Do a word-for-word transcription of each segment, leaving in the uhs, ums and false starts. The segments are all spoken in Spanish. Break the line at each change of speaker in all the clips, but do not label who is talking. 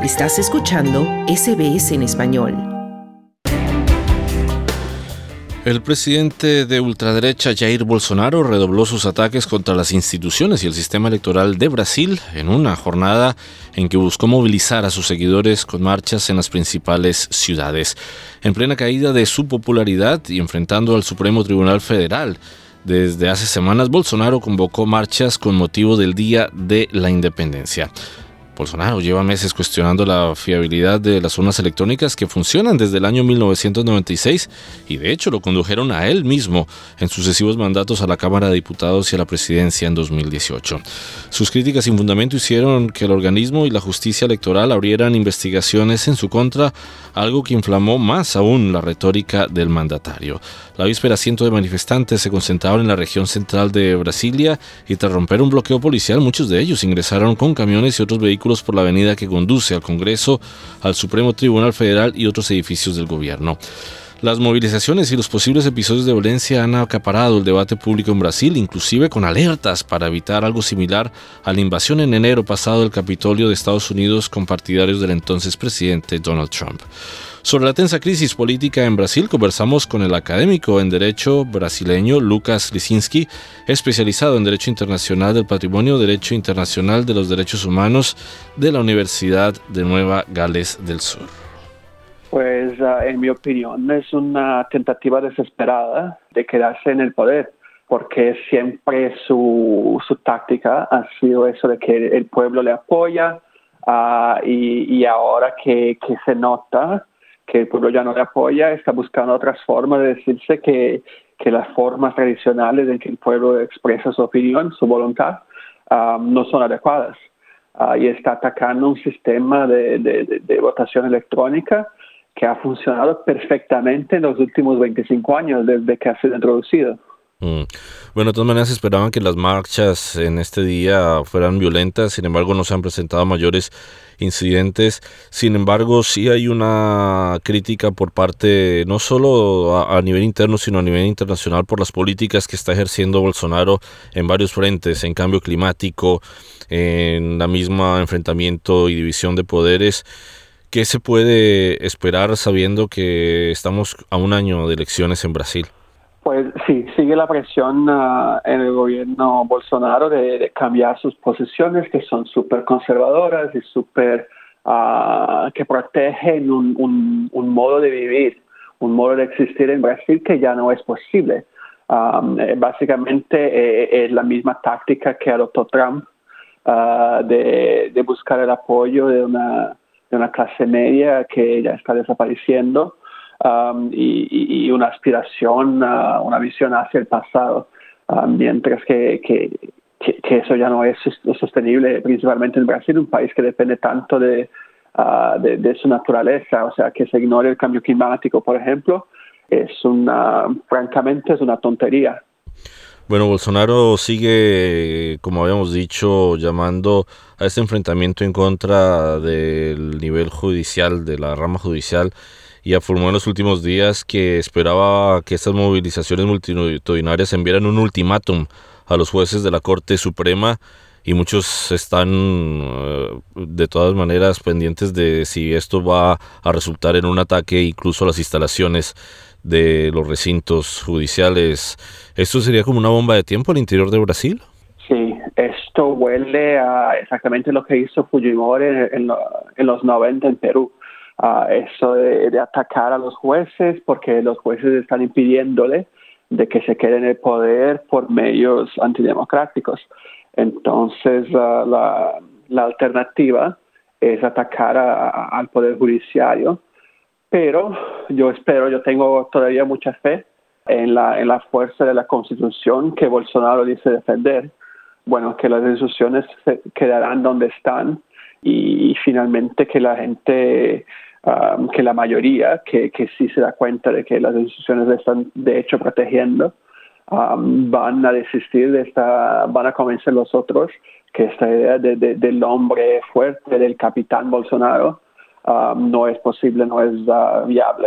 Estás escuchando S B S en español.
El presidente de ultraderecha Jair Bolsonaro redobló sus ataques contra las instituciones y el sistema electoral de Brasil en una jornada en que buscó movilizar a sus seguidores con marchas en las principales ciudades. En plena caída de su popularidad y enfrentando al Supremo Tribunal Federal, desde hace semanas Bolsonaro convocó marchas con motivo del Día de la Independencia. Bolsonaro lleva meses cuestionando la fiabilidad de las urnas electrónicas que funcionan desde el año mil novecientos noventa y seis y de hecho lo condujeron a él mismo en sucesivos mandatos a la Cámara de Diputados y a la presidencia en dos mil dieciocho. Sus críticas sin fundamento hicieron que el organismo y la justicia electoral abrieran investigaciones en su contra, algo que inflamó más aún la retórica del mandatario. La víspera, cientos de manifestantes se concentraron en la región central de Brasilia y tras romper un bloqueo policial, muchos de ellos ingresaron con camiones y otros vehículos por la avenida que conduce al Congreso, al Supremo Tribunal Federal y otros edificios del gobierno. Las movilizaciones y los posibles episodios de violencia han acaparado el debate público en Brasil, inclusive con alertas para evitar algo similar a la invasión en enero pasado del Capitolio de Estados Unidos con partidarios del entonces presidente Donald Trump. Sobre la tensa crisis política en Brasil, conversamos con el académico en Derecho brasileño Lucas Lisinski, especializado en Derecho Internacional del Patrimonio, Derecho Internacional de los Derechos Humanos de la Universidad de Nueva Gales del Sur.
Pues uh, en mi opinión es una tentativa desesperada de quedarse en el poder, porque siempre su, su táctica ha sido eso de que el pueblo le apoya uh, y, y ahora que, que se nota que el pueblo ya no le apoya, está buscando otras formas de decirse que, que las formas tradicionales en que el pueblo expresa su opinión, su voluntad, um, no son adecuadas. Uh, y está atacando un sistema de, de, de, de votación electrónica que ha funcionado perfectamente en los últimos veinticinco años desde que ha sido introducido.
Mm. Bueno, de todas maneras esperaban que las marchas en este día fueran violentas, sin embargo no se han presentado mayores incidentes. Sin embargo, sí hay una crítica por parte, no solo a, a nivel interno, sino a nivel internacional por las políticas que está ejerciendo Bolsonaro en varios frentes, en cambio climático, en la misma enfrentamiento y división de poderes. ¿Qué se puede esperar sabiendo que estamos a un año de elecciones en Brasil?
Pues sí, sigue la presión uh, en el gobierno Bolsonaro de, de cambiar sus posiciones, que son súper conservadoras y súper uh, que protegen un, un, un modo de vivir, un modo de existir en Brasil que ya no es posible. Um, eh, básicamente eh, es la misma táctica que adoptó Trump uh, de, de buscar el apoyo de una, de una clase media que ya está desapareciendo. Um, y, y una aspiración, uh, una visión hacia el pasado, uh, mientras que, que, que, que eso ya no es sostenible, principalmente en Brasil, un país que depende tanto de, uh, de, de su naturaleza, o sea, que se ignore el cambio climático, por ejemplo, es una, francamente, es una tontería.
Bueno, Bolsonaro sigue, como habíamos dicho, llamando a este enfrentamiento en contra del nivel judicial, de la rama judicial, y afirmó en los últimos días que esperaba que estas movilizaciones multitudinarias enviaran un ultimátum a los jueces de la Corte Suprema y muchos están uh, de todas maneras pendientes de si esto va a resultar en un ataque incluso a las instalaciones de los recintos judiciales. ¿Esto sería como una bomba de tiempo al interior de Brasil?
Sí, esto huele a exactamente lo que hizo Fujimori en, en, en los noventa en Perú. Uh, eso de, de atacar a los jueces porque los jueces están impidiéndole de que se quede en el poder por medios antidemocráticos. Entonces uh, la, la alternativa es atacar a, a, al poder judiciario, pero yo espero, yo tengo todavía mucha fe en la, en la fuerza de la Constitución que Bolsonaro dice defender. Bueno, que las instituciones se quedarán donde están y, y finalmente que la gente, um, que la mayoría, que, que sí se da cuenta de que las instituciones le están de hecho protegiendo, um, van a desistir de esta, van a convencer los otros que esta idea de, de, del hombre fuerte, del capitán Bolsonaro, um, no es posible, no es uh, viable.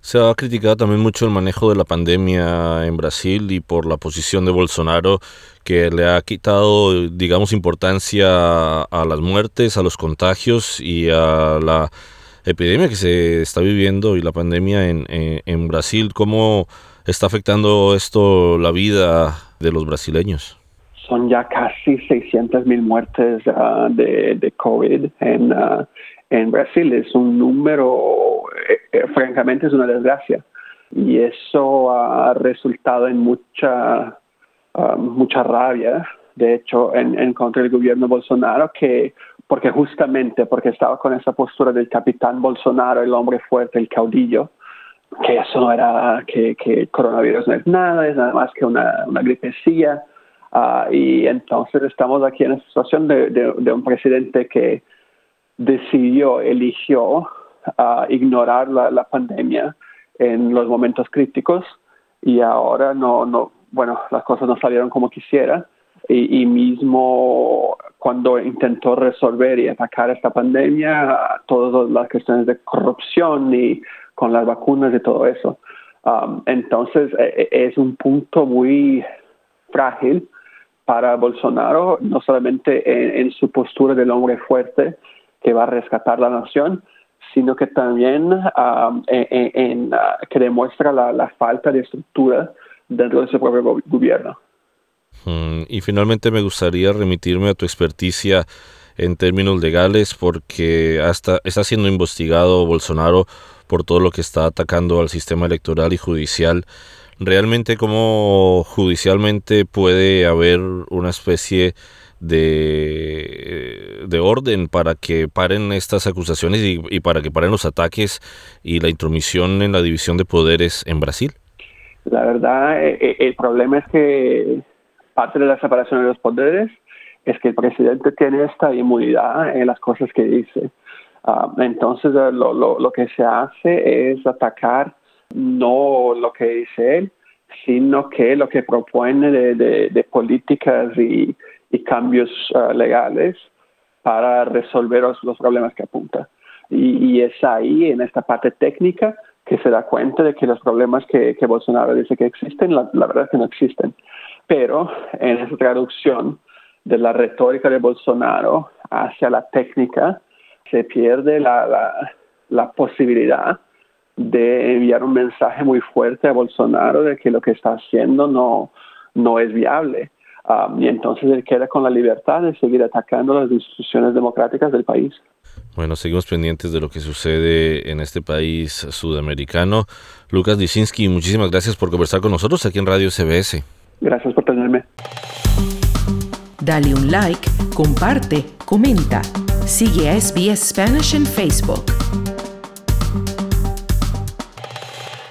Se ha criticado también mucho el manejo de la pandemia en Brasil y por la posición de Bolsonaro, que le ha quitado, digamos, importancia a las muertes, a los contagios y a la epidemia que se está viviendo y la pandemia en, en, en Brasil. ¿Cómo está afectando esto la vida de los brasileños?
Son ya casi seiscientas mil muertes uh, de, de COVID en, uh, en Brasil. Es un número, eh, francamente, es una desgracia. Y eso ha resultado en mucha, uh, mucha rabia, de hecho, en, en contra del gobierno Bolsonaro, que porque justamente porque estaba con esa postura del capitán Bolsonaro, el hombre fuerte, el caudillo, que eso no era, que, que el coronavirus no es nada, es nada más que una, una gripecilla. Uh, y entonces estamos aquí en la situación de, de, de un presidente que decidió, eligió uh, ignorar la, la pandemia en los momentos críticos y ahora no, no, bueno, las cosas no salieron como quisiera y, y mismo cuando intentó resolver y atacar esta pandemia, todas las cuestiones de corrupción y con las vacunas y todo eso. Um, entonces es un punto muy frágil para Bolsonaro, no solamente en, en su postura del hombre fuerte que va a rescatar la nación, sino que también um, en, en, uh, que demuestra la, la falta de estructura dentro de su propio go- gobierno.
Mm, y finalmente me gustaría remitirme a tu experticia en términos legales, porque hasta está siendo investigado Bolsonaro por todo lo que está atacando al sistema electoral y judicial. ¿Realmente cómo judicialmente puede haber una especie de, de orden para que paren estas acusaciones y, y para que paren los ataques y la intromisión en la división de poderes en Brasil?
La verdad, el problema es que parte de la separación de los poderes es que el presidente tiene esta inmunidad en las cosas que dice. Uh, entonces, lo, lo, lo que se hace es atacar no lo que dice él, sino que lo que propone de, de, de políticas y, y cambios uh, legales para resolver los, los problemas que apunta. Y, y es ahí, en esta parte técnica, que se da cuenta de que los problemas que, que Bolsonaro dice que existen, la, la verdad es que no existen. Pero en esa traducción de la retórica de Bolsonaro hacia la técnica, se pierde la, la, la posibilidad de enviar un mensaje muy fuerte a Bolsonaro de que lo que está haciendo no, no es viable. Um, y entonces él queda con la libertad de seguir atacando las instituciones democráticas del país.
Bueno, seguimos pendientes de lo que sucede en este país sudamericano. Lucas Lisinski, muchísimas gracias por conversar con nosotros aquí en Radio S B S.
Gracias por tenerme.
Dale un like, comparte, comenta. Sigue a S B S Spanish en Facebook.